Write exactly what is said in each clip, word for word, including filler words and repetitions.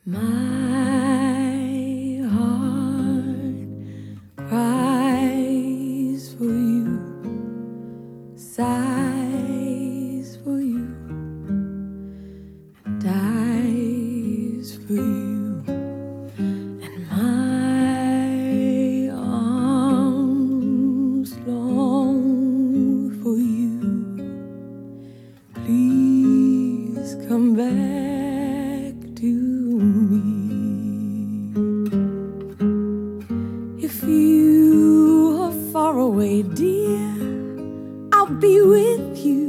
My heart cries for you, sighs for you, and dies for you, and my arms long for you. Please come back to me. If you are far away, dear, I'll be with you.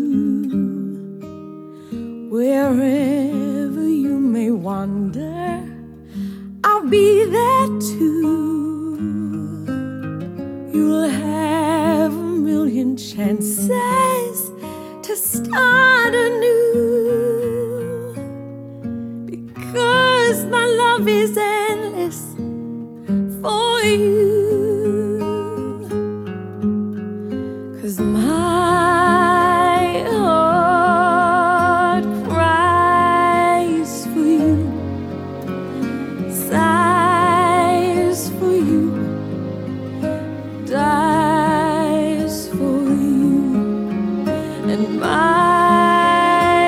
Wherever you may wander, I'll be there too. You'll have a million chances to start anew, because my love is endless for you. 'Cause my heart cries for you, sighs for you, dies for you, and my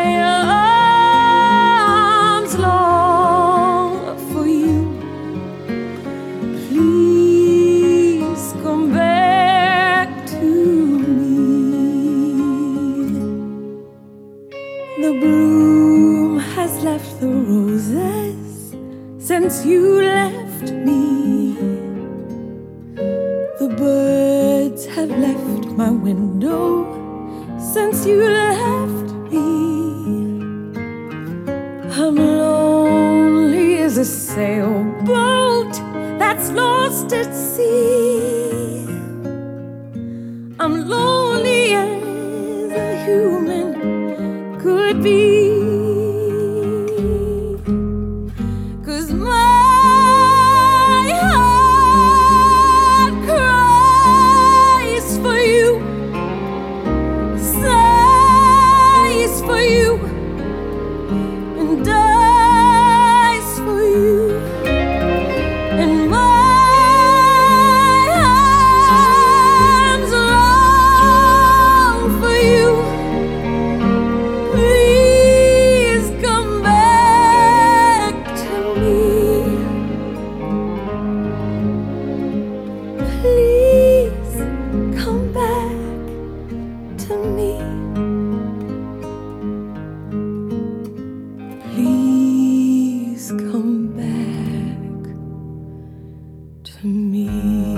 arms long for you. Please come back to me. The bloom has left the roses since you left me. The birds have left my window since you left me. I'm lonely as a sailboat that's lost at sea. I'm lonely as a human could be. 'Cause my heart cries for you, sighs for you, and dies for you, and my arms long for you. Please come back to me. Please come back to me. Please come back to me.